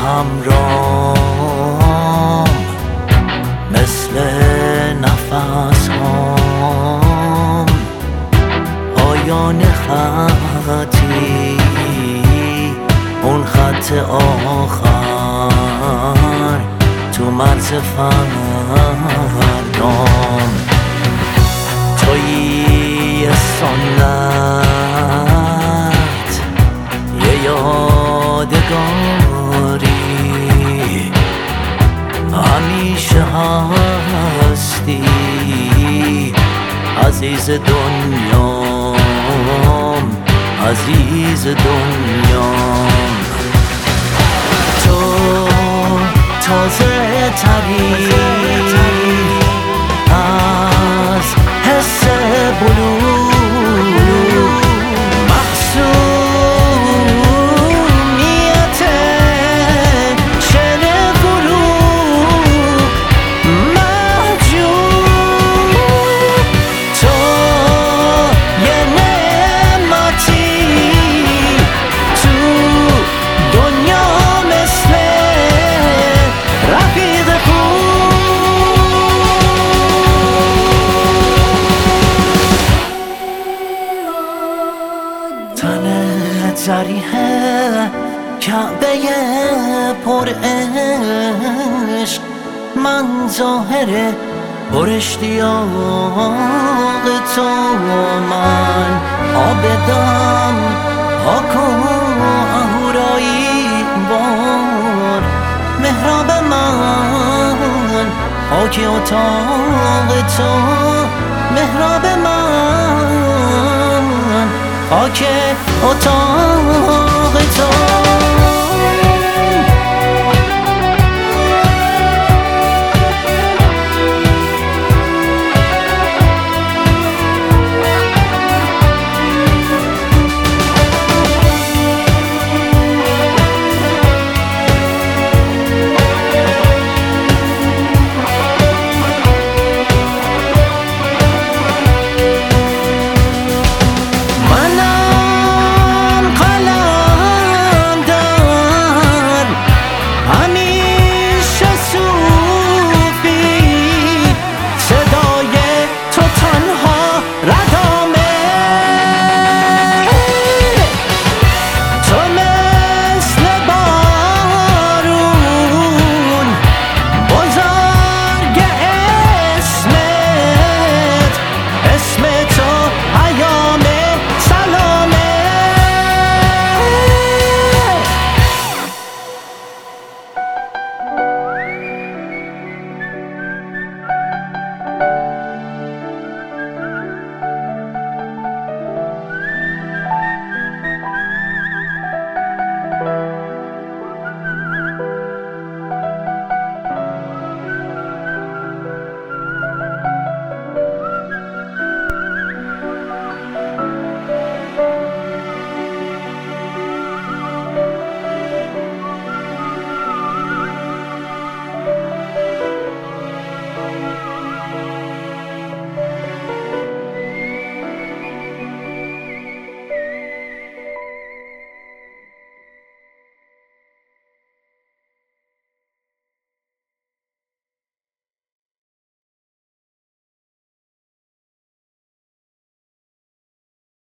همرام مثل نفس هام پایان خطی، اون خط آخر تو مرز فردام. تویی سنت یه یادگاری، همیشه هستی عزیز دنیام، عزیز دنیام. تو تازه تری از حس بلور، محسومیت شعر فروغ محجوب. تو یه نعمتی تو دنیا مثل رفیق تنت زریحه کعبه پر عشق، من ظاهر پر اشتیاق تو، من آبدم پاک و اهورایی بار. محراب من خاک اتاق تو، محراب من خاک اتاق تو.